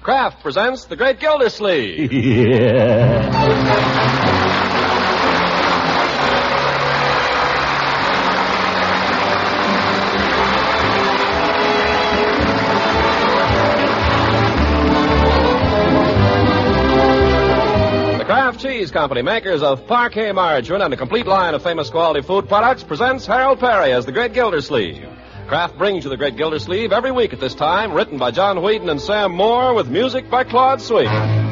Kraft presents The Great Gildersleeve. The Kraft Cheese Company, makers of Parquet margarine and a complete line of famous quality food products, presents Harold Perry as The Great Gildersleeve. Kraft brings you The Great Gildersleeve every week at this time, written by John Whedon and Sam Moore, with music by Claude Sweet.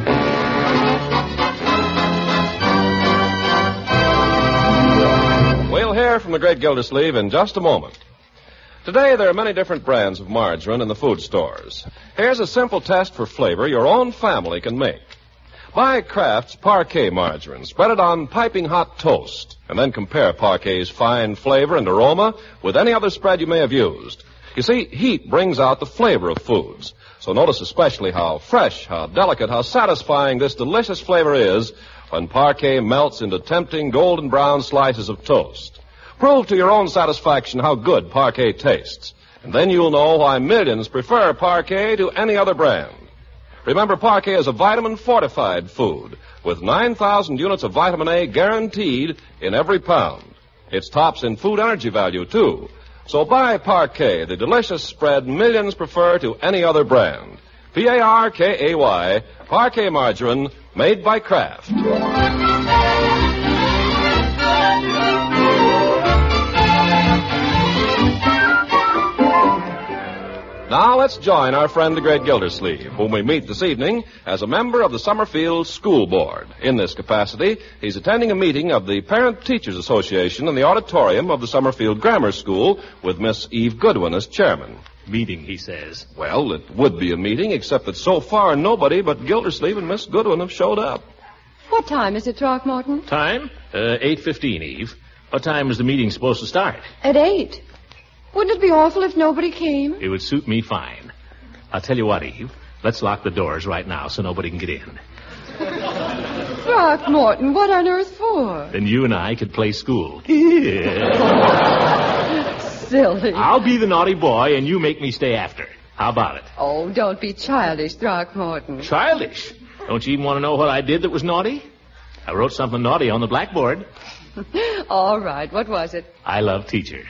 We'll hear from The Great Gildersleeve in just a moment. Today, there are many different brands of margarine in the food stores. Here's a simple test for flavor your own family can make. Buy Kraft's Parquet margarine, spread it on piping hot toast, and then compare Parquet's fine flavor and aroma with any other spread you may have used. You see, heat brings out the flavor of foods. So notice especially how fresh, how delicate, how satisfying this delicious flavor is when Parquet melts into tempting golden brown slices of toast. Prove to your own satisfaction how good Parquet tastes. And then you'll know why millions prefer Parquet to any other brand. Remember, Parquet is a vitamin-fortified food with 9,000 units of vitamin A guaranteed in every pound. It's tops in food energy value, too. So buy Parquet, the delicious spread millions prefer to any other brand. P-A-R-K-A-Y, Parquet margarine, made by Kraft. Now let's join our friend the Great Gildersleeve, whom we meet this evening as a member of the Summerfield School Board. In this capacity, he's attending a meeting of the Parent Teachers Association in the auditorium of the Summerfield Grammar School with Miss Eve Goodwin as chairman. Meeting, he says. Well, it would be a meeting, except that so far nobody but Gildersleeve and Miss Goodwin have showed up. What time is it, Throckmorton? Time? 8:15, Eve. What time is the meeting supposed to start? At 8. Wouldn't it be awful if nobody came? It would suit me fine. I'll tell you what, Eve. Let's lock the doors right now so nobody can get in. Throckmorton, what on earth for? Then you and I could play school. Silly. I'll be the naughty boy and you make me stay after. How about it? Oh, don't be childish, Throckmorton. Childish? Don't you even want to know what I did that was naughty? I wrote something naughty on the blackboard. All right, what was it? I love teacher.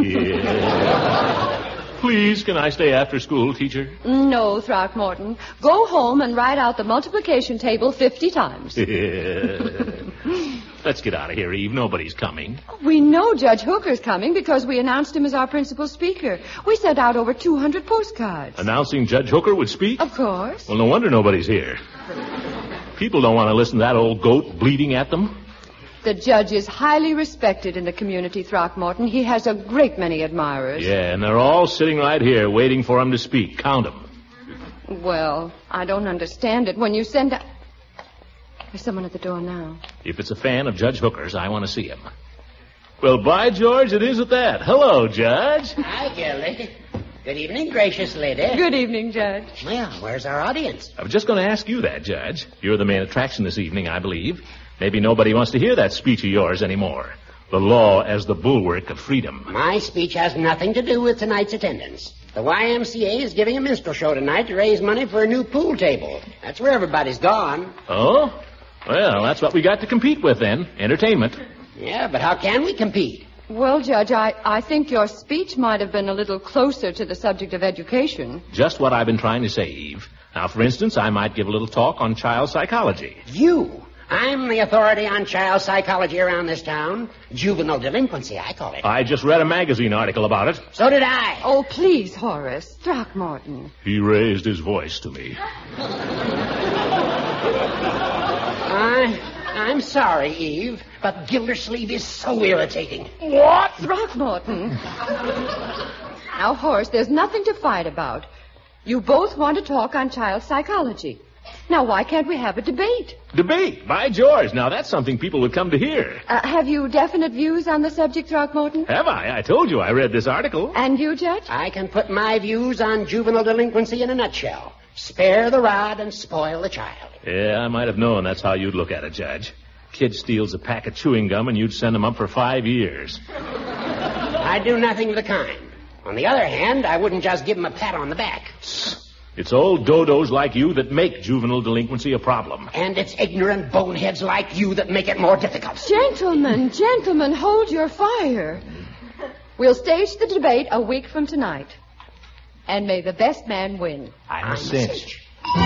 Please, can I stay after school, teacher? No, Throckmorton. Go home and write out the multiplication table 50 times. Let's get out of here, Eve. Nobody's coming. We know Judge Hooker's coming because we announced him as our principal speaker. We sent out over 200 postcards. Announcing Judge Hooker would speak? Of course. Well, no wonder nobody's here. People don't want to listen to that old goat bleating at them. The judge is highly respected in the community, Throckmorton. He has a great many admirers. Yeah, and they're all sitting right here waiting for him to speak. Count them. Well, I don't understand it. When you send out... There's someone at the door now. If it's a fan of Judge Hooker's, I want to see him. Well, by George, it is at that. Hello, Judge. Hi, Gildy. Good evening, gracious lady. Good evening, Judge. Well, where's our audience? I was just going to ask you that, Judge. You're the main attraction this evening, I believe. Maybe nobody wants to hear that speech of yours anymore. The law as the bulwark of freedom. My speech has nothing to do with tonight's attendance. The YMCA is giving a minstrel show tonight to raise money for a new pool table. That's where everybody's gone. Oh? Well, that's what we got to compete with then. Entertainment. Yeah, but how can we compete? Well, Judge, I think your speech might have been a little closer to the subject of education. Just what I've been trying to say, Eve. Now, for instance, I might give a little talk on child psychology. You? I'm the authority on child psychology around this town. Juvenile delinquency, I call it. I just read a magazine article about it. So did I. Oh, please, Horace. Throckmorton. He raised his voice to me. I'm sorry, Eve, but Gildersleeve is so irritating. What? Throckmorton. Now, Horace, there's nothing to fight about. You both want to talk on child psychology. Now, why can't we have a debate? Debate? By George. Now, that's something people would come to hear. Have you definite views on the subject, Throckmorton? Have I? I told you I read this article. And you, Judge? I can put my views on juvenile delinquency in a nutshell. Spare the rod and spoil the child. Yeah, I might have known that's how you'd look at it, Judge. Kid steals a pack of chewing gum and you'd send him up for 5 years. I'd do nothing of the kind. On the other hand, I wouldn't just give him a pat on the back. It's old dodos like you that make juvenile delinquency a problem. And it's ignorant boneheads like you that make it more difficult. Gentlemen, hold your fire. We'll stage the debate a week from tonight. And may the best man win. I'm a cinch.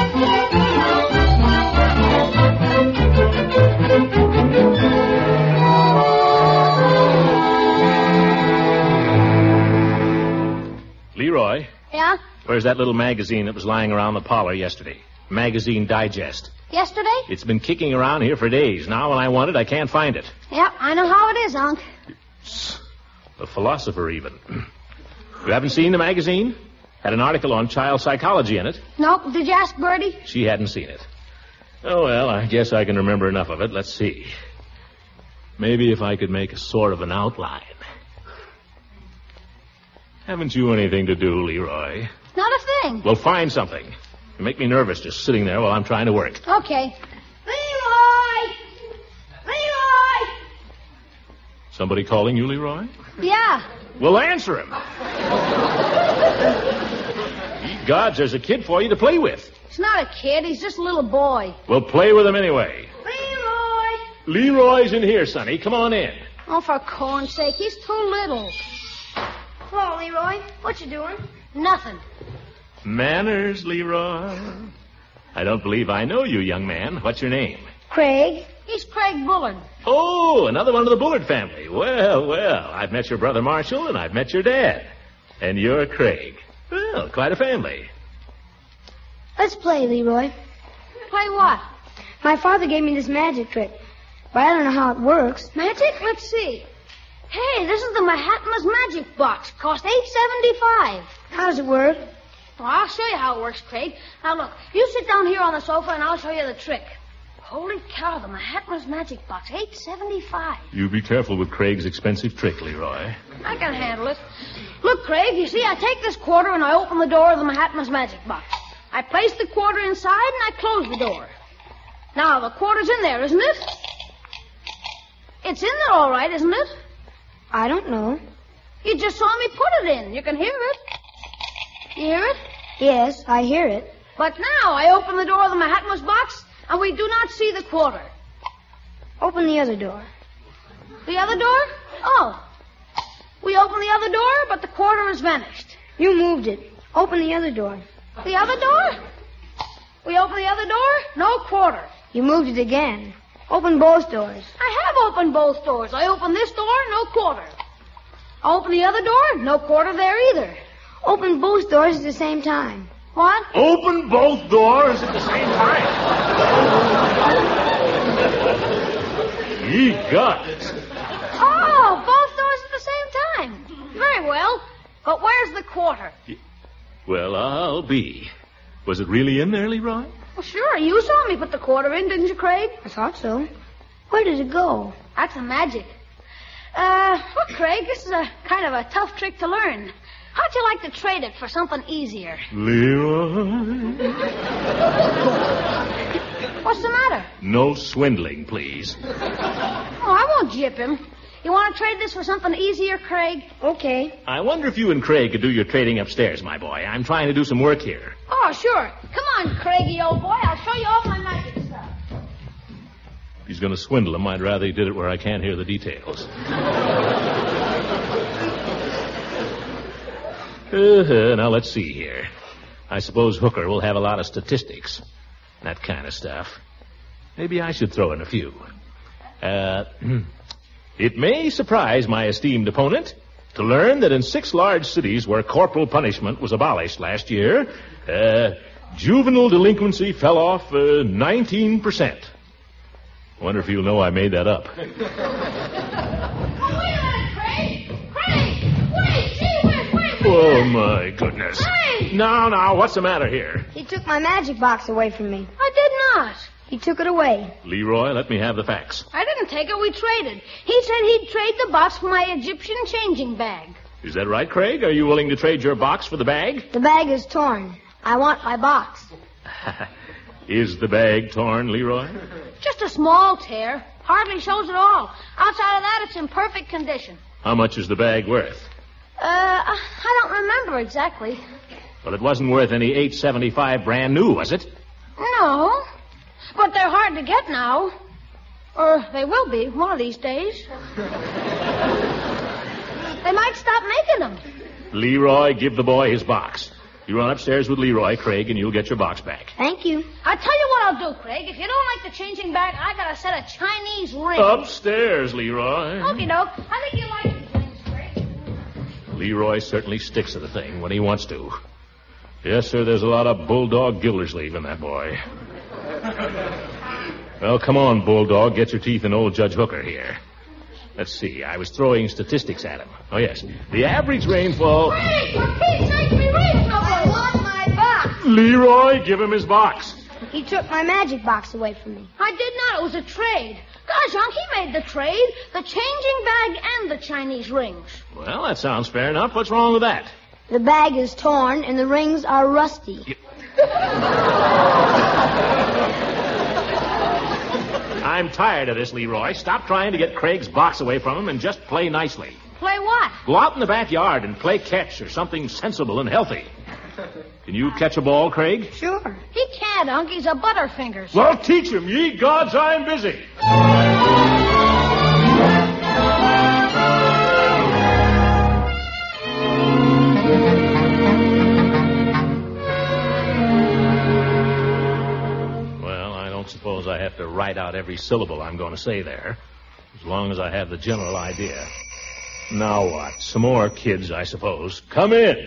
Leroy. Yeah? Where's that little magazine that was lying around the parlor yesterday? Magazine Digest. Yesterday? It's been kicking around here for days. Now when I want it, I can't find it. Yep, I know how it is, Unc. A philosopher, even. You haven't seen the magazine? Had an article on child psychology in it. Nope. Did you ask Bertie? She hadn't seen it. Oh, well, I guess I can remember enough of it. Let's see. Maybe if I could make a sort of an outline. Haven't you anything to do, Leroy? Not a thing. Well, find something. You make me nervous just sitting there while I'm trying to work. Okay. Leroy! Leroy! Somebody calling you, Leroy? Yeah. Well, answer him. Ye gods, there's a kid for you to play with. He's not a kid. He's just a little boy. Well, play with him anyway. Leroy! Leroy's in here, sonny. Come on in. Oh, for corn's sake, he's too little. Hello, Leroy. What you doing? Nothing. Manners, Leroy. I don't believe I know you, young man. What's your name? Craig. He's Craig Bullard. Oh, another one of the Bullard family. Well, I've met your brother Marshall, and I've met your dad. And you're Craig. Well, quite a family. Let's play, Leroy. Play what? My father gave me this magic trick, but I don't know how it works. Magic? Let's see. Hey, this is the Mahatma's magic box. Cost $8.75. How does it work? Well, I'll show you how it works, Craig. Now, look, you sit down here on the sofa, and I'll show you the trick. Holy cow, the Mahatma's magic box, $8.75. You be careful with Craig's expensive trick, Leroy. I can handle it. Look, Craig, you see, I take this quarter and I open the door of the Mahatma's magic box. I place the quarter inside and I close the door. Now, the quarter's in there, isn't it? It's in there all right, isn't it? I don't know. You just saw me put it in. You can hear it. You hear it? Yes, I hear it. But now I open the door of the Mahatma's box, and we do not see the quarter. Open the other door. The other door? Oh. We open the other door, but the quarter has vanished. You moved it. Open the other door. The other door? We open the other door, no quarter. You moved it again. Open both doors. I have opened both doors. I open this door, no quarter. I open the other door, no quarter there either. Open both doors at the same time. What? Open both doors at the same time. Ye gods. Oh, both doors at the same time. Very well. But where's the quarter? Well, I'll be. Was it really in there, Leroy? Well, sure. You saw me put the quarter in, didn't you, Craig? I thought so. Where did it go? That's the magic. Look, Craig, this is a kind of a tough trick to learn. How'd you like to trade it for something easier? Leroy? What's the matter? No swindling, please. Oh, I won't gyp him. You want to trade this for something easier, Craig? Okay. I wonder if you and Craig could do your trading upstairs, my boy. I'm trying to do some work here. Oh, sure. Come on, Craigie, old boy. I'll show you all my magic stuff. If he's going to swindle him, I'd rather he did it where I can't hear the details. Now, let's see here. I suppose Hooker will have a lot of statistics. That kind of stuff. Maybe I should throw in a few. It may surprise my esteemed opponent to learn that in 6 large cities where corporal punishment was abolished last year, juvenile delinquency fell off 19%. I wonder if you'll know I made that up. Oh, wait a minute, Craig! Craig! Wait! Gee whiz, wait! Oh, my goodness. Craig! Now, what's the matter here? He took my magic box away from me. I did not. He took it away. Leroy, let me have the facts. I didn't take it. We traded. He said he'd trade the box for my Egyptian changing bag. Is that right, Craig? Are you willing to trade your box for the bag? The bag is torn. I want my box. Is the bag torn, Leroy? Just a small tear. Hardly shows at all. Outside of that, it's in perfect condition. How much is the bag worth? I don't remember exactly. Well, it wasn't worth any $8.75 brand new, was it? No. But they're hard to get now. Or they will be one of these days. They might stop making them. Leroy, give the boy his box. You run upstairs with Leroy, Craig, and you'll get your box back. Thank you. I'll tell you what I'll do, Craig. If you don't like the changing bag, I got a set of Chinese rings. Upstairs, Leroy. Okie doke. I think you like these rings, Craig. Leroy certainly sticks to the thing when he wants to. Yes, sir, there's a lot of Bulldog Gildersleeve in that boy. Well, come on, Bulldog. Get your teeth in old Judge Hooker here. Let's see. I was throwing statistics at him. Oh, yes. The average rainfall... Craig, for Pete's sake, me rings! I want my box. Leroy, give him his box. He took my magic box away from me. I did not. It was a trade. Gosh, Unc, he made the trade. The changing bag and the Chinese rings. Well, that sounds fair enough. What's wrong with that? The bag is torn and the rings are rusty. I'm tired of this, Leroy. Stop trying to get Craig's box away from him and just play nicely. Play what? Go out in the backyard and play catch or something sensible and healthy. Can you catch a ball, Craig? Sure. He can't, Unc. He's a butterfingers. Well, teach him, ye gods, I'm busy. Suppose I have to write out every syllable I'm going to say there, as long as I have the general idea. Now what? Some more kids, I suppose. Come in.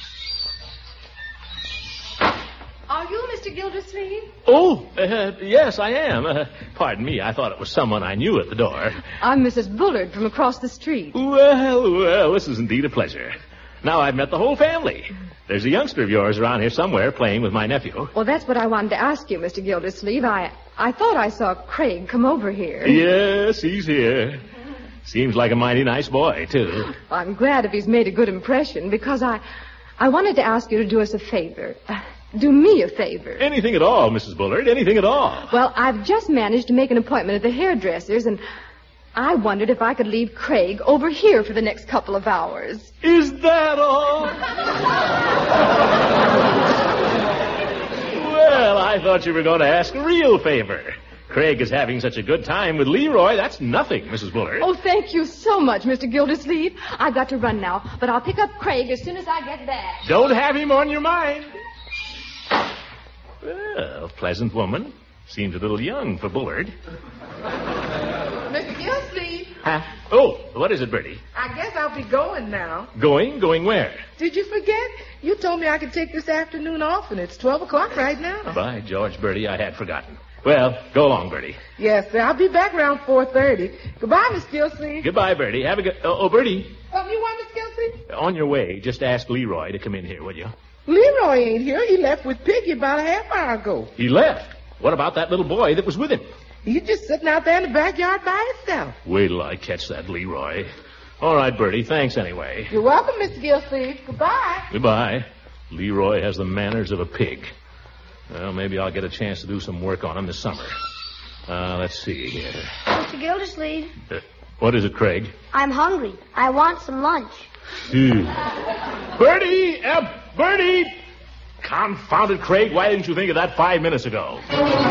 Are you Mr. Gildersleeve? Oh, yes, I am. Pardon me, I thought it was someone I knew at the door. I'm Mrs. Bullard from across the street. Well, this is indeed a pleasure. Now I've met the whole family. There's a youngster of yours around here somewhere playing with my nephew. Well, that's what I wanted to ask you, Mr. Gildersleeve. I thought I saw Craig come over here. Yes, he's here. Seems like a mighty nice boy, too. I'm glad if he's made a good impression, because I wanted to ask you to do us a favor. Do me a favor. Anything at all, Mrs. Bullard, anything at all. Well, I've just managed to make an appointment at the hairdresser's, and I wondered if I could leave Craig over here for the next couple of hours. Is that all? Well, I thought you were going to ask a real favor. Craig is having such a good time with Leroy. That's nothing, Mrs. Bullard. Oh, thank you so much, Mr. Gildersleeve. I've got to run now, but I'll pick up Craig as soon as I get back. Don't have him on your mind. Well, pleasant woman. Seems a little young for Bullard. Mr. Gildersleeve. Huh? Oh, what is it, Bertie? I guess I'll be going now. Going? Going where? Did you forget? You told me I could take this afternoon off, and it's 12 o'clock right now. By George, Bertie, I had forgotten. Well, go along, Bertie. Yes, sir. I'll be back around 4:30. Goodbye, Miss Gildersleeve. Goodbye, Bertie. Have a good... Oh, Bertie. Something you want, Miss Gildersleeve? On your way, just ask Leroy to come in here, will you? Leroy ain't here. He left with Piggy about a half hour ago. He left? What about that little boy that was with him? He's just sitting out there in the backyard by himself. Wait till I catch that Leroy. All right, Bertie. Thanks anyway. You're welcome, Mr. Gildersleeve. Goodbye. Goodbye. Leroy has the manners of a pig. Well, maybe I'll get a chance to do some work on him this summer. Let's see here. Mr. Gildersleeve. What is it, Craig? I'm hungry. I want some lunch. Bertie! Bertie! Confounded Craig, why didn't you think of that 5 minutes ago?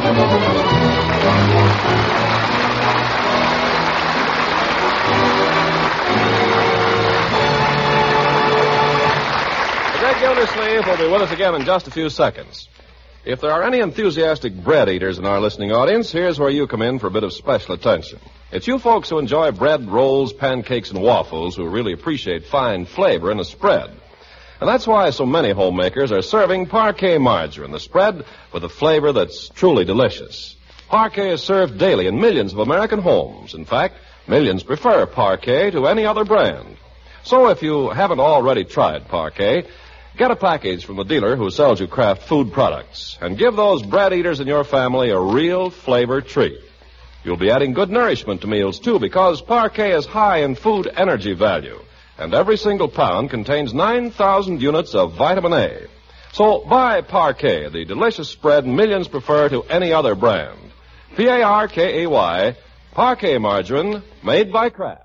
The great Gildersleeve will be with us again in just a few seconds. If there are any enthusiastic bread eaters in our listening audience, here's where you come in for a bit of special attention. It's you folks who enjoy bread, rolls, pancakes, and waffles who really appreciate fine flavor in a spread. And that's why so many homemakers are serving Parquet margarine, the spread with a flavor that's truly delicious. Parquet is served daily in millions of American homes. In fact, millions prefer Parquet to any other brand. So if you haven't already tried Parquet, get a package from the dealer who sells you Kraft food products and give those bread eaters in your family a real flavor treat. You'll be adding good nourishment to meals, too, because Parquet is high in food energy value. And every single pound contains 9,000 units of vitamin A. So buy Parquet, the delicious spread millions prefer to any other brand. Parkay, Parquet margarine, made by Kraft.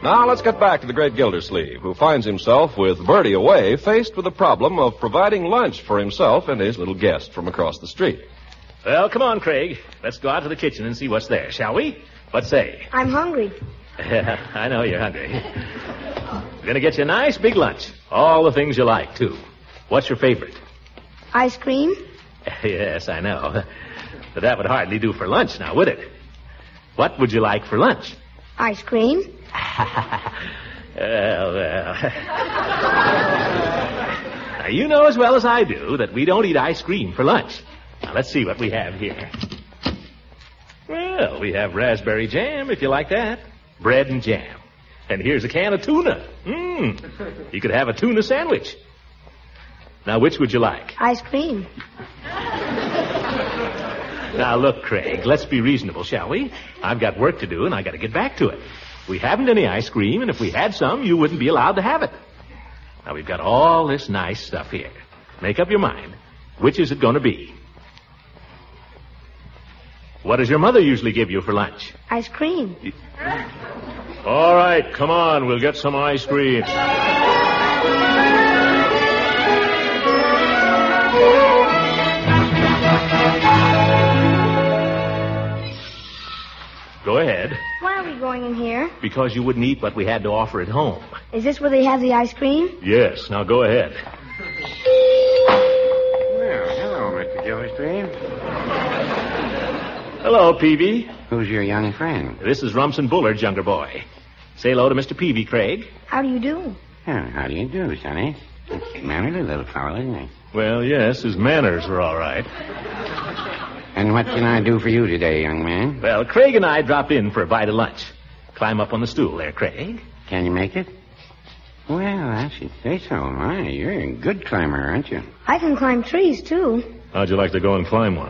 Now let's get back to the great Gildersleeve, who finds himself with Bertie away, faced with the problem of providing lunch for himself and his little guest from across the street. Well, come on, Craig. Let's go out to the kitchen and see what's there, shall we? What say? I'm hungry. I know you're hungry. We're going to get you a nice big lunch. All the things you like, too. What's your favorite? Ice cream? Yes, I know. But that would hardly do for lunch now, would it? What would you like for lunch? Ice cream? Well. Now, you know as well as I do that we don't eat ice cream for lunch. Now, let's see what we have here. Well, we have raspberry jam, if you like that. Bread and jam. And here's a can of tuna. You could have a tuna sandwich. Now, which would you like? Ice cream. Now, look, Craig, let's be reasonable, shall we? I've got work to do, and I got to get back to it. We haven't any ice cream, and if we had some, you wouldn't be allowed to have it. Now, we've got all this nice stuff here. Make up your mind. Which is it going to be? What does your mother usually give you for lunch? Ice cream. All right, come on, we'll get some ice cream. Go ahead. Why are we going in here? Because you wouldn't eat what we had to offer at home. Is this where they have the ice cream? Yes, now go ahead. Well, hello, Mr. Gildersleeve. Hello, Peavy. Who's your young friend? This is Rumson Bullard's younger boy. Say hello to Mr. Peavy, Craig. How do you do? Well, how do you do, Sonny? Mannered little fellow, isn't he? Well, yes, his manners are all right. And what can I do for you today, young man? Well, Craig and I dropped in for a bite of lunch. Climb up on the stool there, Craig. Can you make it? Well, I should say so. My, you're a good climber, aren't you? I can climb trees, too. How'd you like to go and climb one?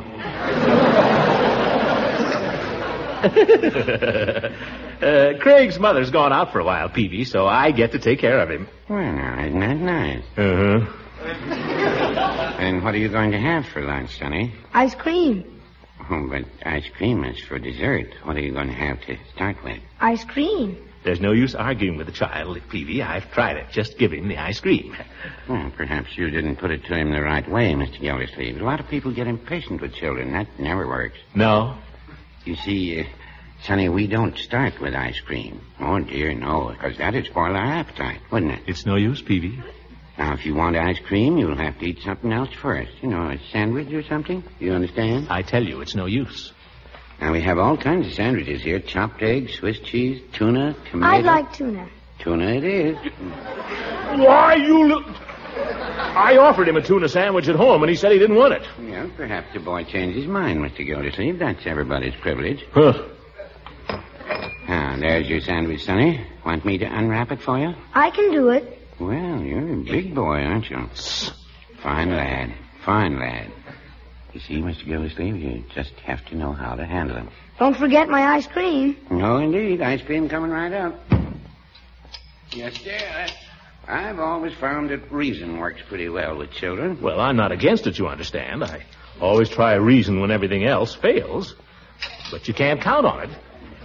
Craig's mother's gone out for a while, Peavy, so I get to take care of him. Well, now, isn't that nice? Uh-huh. And what are you going to have for lunch, Sonny? Ice cream. Oh, but ice cream is for dessert. What are you going to have to start with? Ice cream. There's no use arguing with the child, Peavy. I've tried it. Just give him the ice cream. Well, perhaps you didn't put it to him the right way, Mr. Gildersleeve. A lot of people get impatient with children. That never works. No? You see, Sonny, we don't start with ice cream. Oh, dear, no, because that'd spoil our appetite, wouldn't it? It's no use, Peavy. Now, if you want ice cream, you'll have to eat something else first. You know, a sandwich or something. You understand? I tell you, it's no use. Now, we have all kinds of sandwiches here. Chopped eggs, Swiss cheese, tuna, tomato. I'd like tuna. Tuna it is. Why, you little... I offered him a tuna sandwich at home, and he said he didn't want it. Well, perhaps the boy changed his mind, Mr. Gildersleeve. That's everybody's privilege. Huh. Now, there's your sandwich, Sonny. Want me to unwrap it for you? I can do it. Well, you're a big boy, aren't you? Fine lad. Fine lad. You see, Mr. Gildersleeve, you just have to know how to handle him. Don't forget my ice cream. No, indeed. Ice cream coming right up. Yes, sir. I've always found that reason works pretty well with children. Well, I'm not against it, you understand. I always try a reason when everything else fails. But you can't count on it.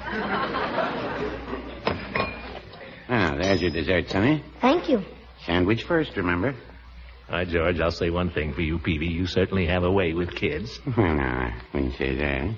Now, there's your dessert, Sonny. Thank you. Sandwich first, remember? Hi, George, I'll say one thing for you, Peavy. You certainly have a way with kids. Well, no, I wouldn't say that.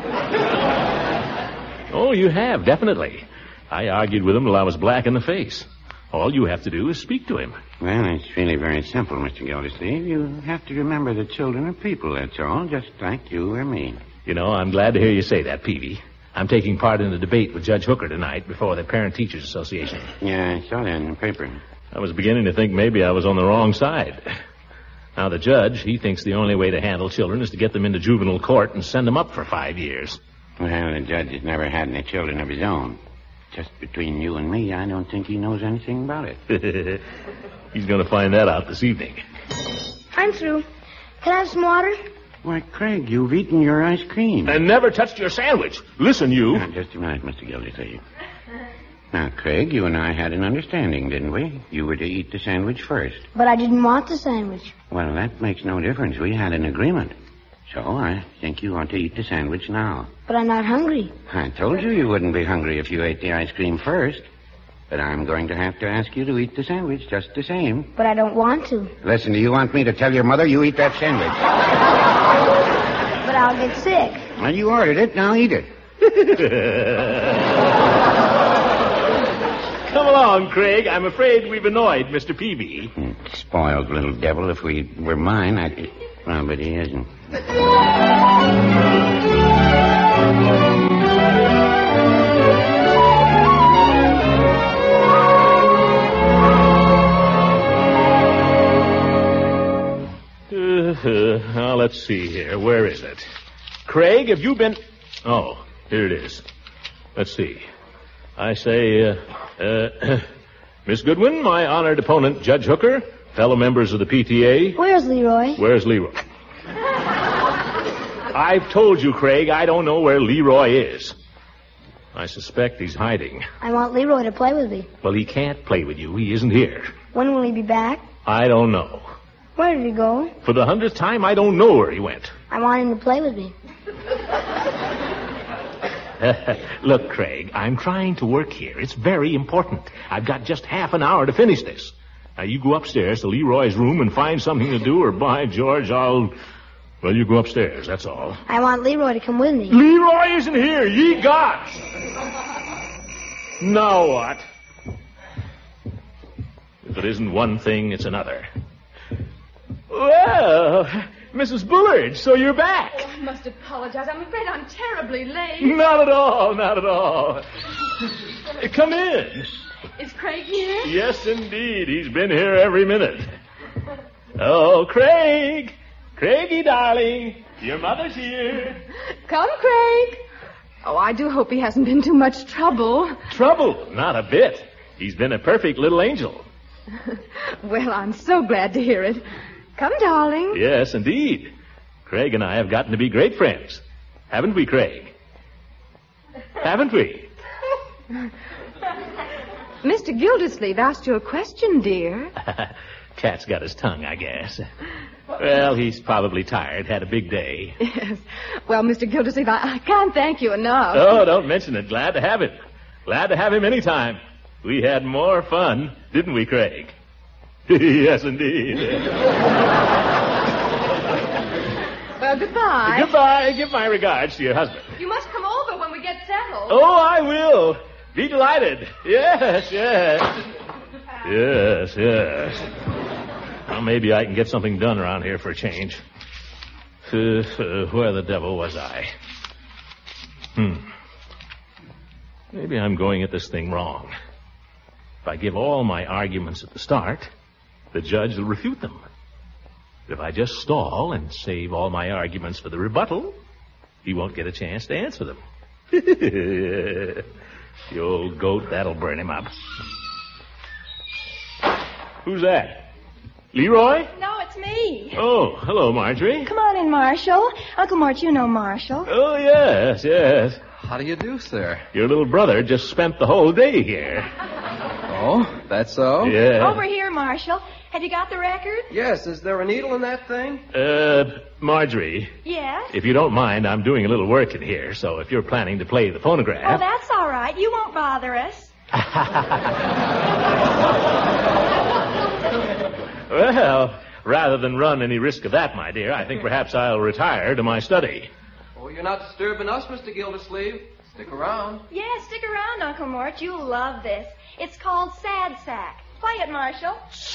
Oh, you have, definitely. I argued with him till I was black in the face. All you have to do is speak to him. Well, it's really very simple, Mr. Gildersleeve. You have to remember that children are people, that's all, just like you or me. You know, I'm glad to hear you say that, Peavy. I'm taking part in a debate with Judge Hooker tonight before the Parent Teachers Association. Yeah, I saw that in the paper. I was beginning to think maybe I was on the wrong side. Now, the judge, he thinks the only way to handle children is to get them into juvenile court and send them up for 5 years. Well, the judge has never had any children of his own. Just between you and me, I don't think he knows anything about it. He's going to find that out this evening. I'm through. Can I have some water? Why, Craig, you've eaten your ice cream. And never touched your sandwich. Listen, you. Now, just a minute, Mr. Gildersleeve. Now, Craig, you and I had an understanding, didn't we? You were to eat the sandwich first. But I didn't want the sandwich. Well, that makes no difference. We had an agreement. So I think you ought to eat the sandwich now. But I'm not hungry. I told you you wouldn't be hungry if you ate the ice cream first. But I'm going to have to ask you to eat the sandwich just the same. But I don't want to. Listen, do you want me to tell your mother you eat that sandwich? But I'll get sick. Well, you ordered it. Now eat it. Come along, Craig. I'm afraid we've annoyed Mr. Peavy. Spoiled little devil. If we were mine, I'd... Well, but he isn't. Now, let's see here. Where is it? Craig, have you been... Oh, here it is. Let's see. I say, Miss Goodwin, my honored opponent, Judge Hooker, fellow members of the PTA. Where's Leroy? Where's Leroy? I've told you, Craig, I don't know where Leroy is. I suspect he's hiding. I want Leroy to play with me. Well, he can't play with you. He isn't here. When will he be back? I don't know. Where did he go? For the 100th time, I don't know where he went. I want him to play with me. Look, Craig, I'm trying to work here. It's very important. I've got just half an hour to finish this. Now, you go upstairs to Leroy's room and find something to do, or by George, Well, you go upstairs, that's all. I want Leroy to come with me. Leroy isn't here, ye gods! Now what? If it isn't one thing, it's another. Well, Mrs. Bullard, so you're back. Oh, I must apologize. I'm afraid I'm terribly late. Not at all, not at all. Come in. Is Craig here? Yes, indeed. He's been here every minute. Oh, Craig. Craigie, darling. Your mother's here. Come, Craig. Oh, I do hope he hasn't been too much trouble. Trouble? Not a bit. He's been a perfect little angel. Well, I'm so glad to hear it. Come, darling. Yes, indeed. Craig and I have gotten to be great friends. Haven't we, Craig? Haven't we? Mr. Gildersleeve asked you a question, dear. Cat's got his tongue, I guess. Well, he's probably tired. Had a big day. Yes. Well, Mr. Gildersleeve, I can't thank you enough. Oh, don't mention it. Glad to have him. Glad to have him anytime. We had more fun, didn't we, Craig? Yes, indeed. Well, goodbye. Goodbye. Give my regards to your husband. You must come over when we get settled. Oh, I will. Be delighted. Yes, yes. Yes, yes. Well, maybe I can get something done around here for a change. Where the devil was I? Maybe I'm going at this thing wrong. If I give all my arguments at the start, the judge will refute them. If I just stall and save all my arguments for the rebuttal, he won't get a chance to answer them. The old goat, that'll burn him up. Who's that? Leroy? No, it's me. Oh, hello, Marjorie. Come on in, Marshall. Uncle Mort, you know Marshall. Oh, yes, yes. How do you do, sir? Your little brother just spent the whole day here. Oh, that's so? Yeah. Over here, Marshall. Have you got the record? Yes, is there a needle in that thing? Marjorie. Yes? If you don't mind, I'm doing a little work in here, so if you're planning to play the phonograph... Oh, that's all right. You won't bother us. Well, rather than run any risk of that, my dear, I think perhaps I'll retire to my study. Oh, you're not disturbing us, Mr. Gildersleeve. Stick around. Yes, stick around, Uncle Mort. You'll love this. It's called Sad Sack. Play it, Marshall.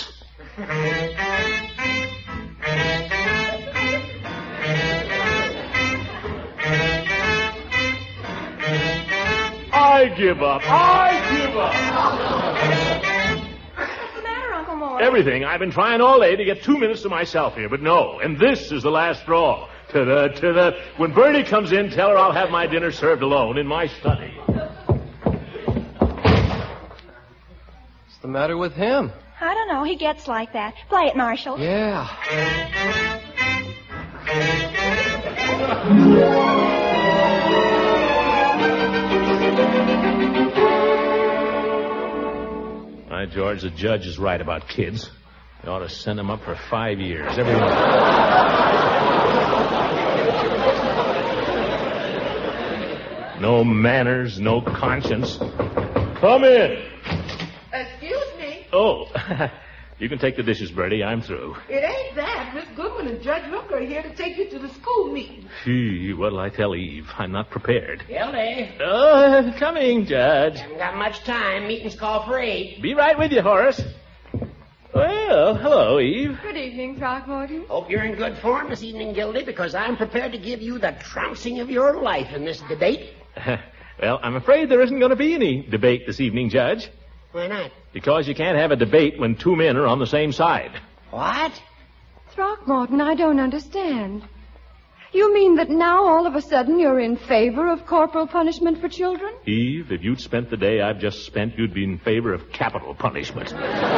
I give up. What's the matter, Uncle Mort? Everything. I've been trying all day to get 2 minutes to myself here, but no. And this is the last straw. When Bernie comes in, tell her I'll have my dinner served alone in my study. What's the matter with him? I don't know. He gets like that. Play it, Marshall. Yeah. By George, the judge is right about kids. They ought to send them up for 5 years. Everyone. No manners, no conscience. Come in. Excuse me. Oh, you can take the dishes, Bertie. I'm through. It ain't that. Miss Goodwin and Judge Hooker are here to take you to the school meeting. Gee, what'll I tell Eve? I'm not prepared. Gildy. Coming, Judge. Haven't got much time. Meeting's called for 8. Be right with you, Horace. Well, hello, Eve. Good evening, Throckmorton. Hope you're in good form this evening, Gildy, because I'm prepared to give you the trouncing of your life in this debate. Well, I'm afraid there isn't going to be any debate this evening, Judge. Why not? Because you can't have a debate when 2 men are on the same side. What? Throckmorton, I don't understand. You mean that now all of a sudden you're in favor of corporal punishment for children? Eve, if you'd spent the day I've just spent, you'd be in favor of capital punishment.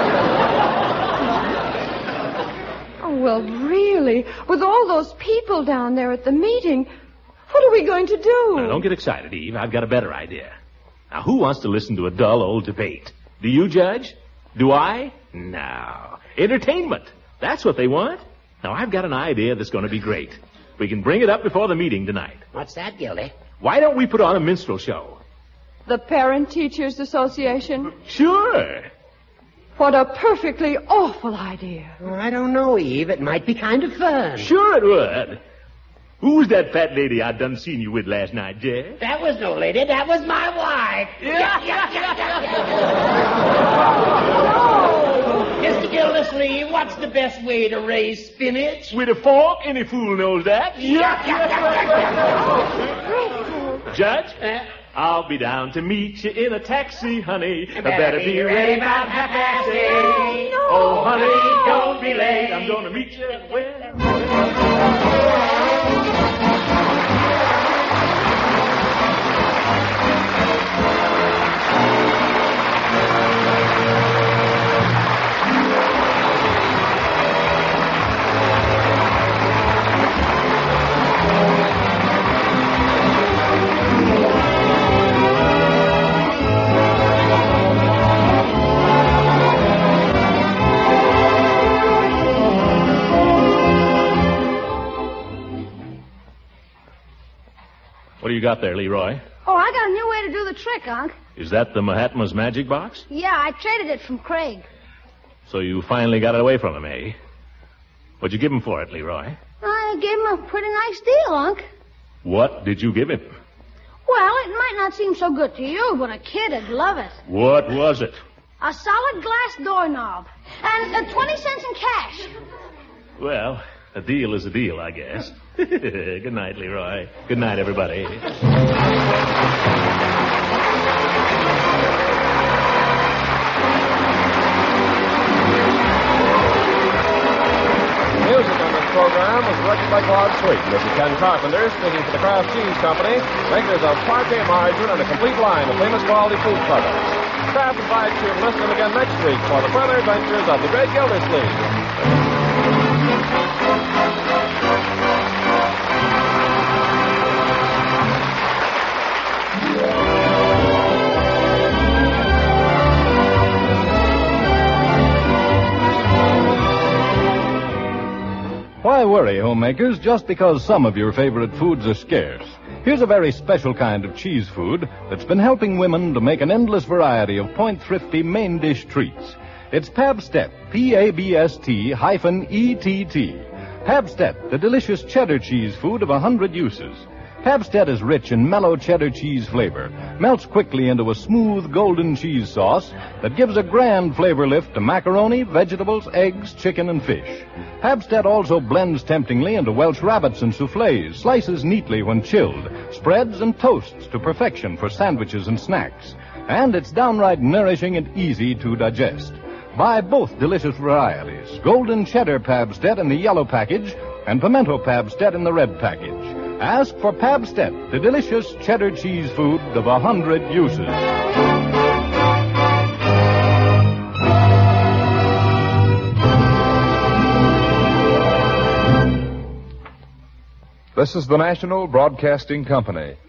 Oh, well, really, with all those people down there at the meeting, what are we going to do? Now, don't get excited, Eve. I've got a better idea. Now, who wants to listen to a dull old debate? Do you, Judge? Do I? No. Entertainment. That's what they want. Now, I've got an idea that's going to be great. We can bring it up before the meeting tonight. What's that, Gildy? Why don't we put on a minstrel show? The Parent Teachers Association? Sure. What a perfectly awful idea. Well, I don't know, Eve. It might be kind of fun. Sure it would. Who's that fat lady I done seen you with last night, Jed? That was no lady. That was my wife. Mr. Gildersleeve, what's the best way to raise spinach? With a fork? Any fool knows that. Judge, I'll be down to meet you in a taxi, honey. Better be ready about 8:30. Oh, honey, don't be late. I'm going to meet you What do you got there, Leroy? Oh, I got a new way to do the trick, Unc. Is that the Mahatma's magic box? Yeah, I traded it from Craig. So you finally got it away from him, eh? What'd you give him for it, Leroy? I gave him a pretty nice deal, Unc. What did you give him? Well, it might not seem so good to you, but a kid'd love it. What was it? A solid glass doorknob. And 20 cents in cash. Well, a deal is a deal, I guess. Good night, Leroy. Good night, everybody. Music on this program was directed by Claude Sweet. This is Ken Carpenter speaking for the Kraft Cheese Company, makers of Parquet margarine and a complete line of famous quality food products. Kraft invites you to listen again next week for the further adventures of the great Gildersleeve. Why worry, homemakers, just because some of your favorite foods are scarce? Here's a very special kind of cheese food that's been helping women to make an endless variety of point-thrifty main dish treats. It's Pabst-ett, Pabst-ETT. Pabst-ett, the delicious cheddar cheese food of 100 uses. Pabst-ett is rich in mellow cheddar cheese flavor, melts quickly into a smooth golden cheese sauce that gives a grand flavor lift to macaroni, vegetables, eggs, chicken, and fish. Pabst-ett also blends temptingly into Welsh rabbits and soufflés, slices neatly when chilled, spreads and toasts to perfection for sandwiches and snacks. And it's downright nourishing and easy to digest. Buy both delicious varieties, golden cheddar Pabst-ett in the yellow package and pimento Pabst-ett in the red package. Ask for Pabst-ett, the delicious cheddar cheese food of 100 uses. This is the National Broadcasting Company.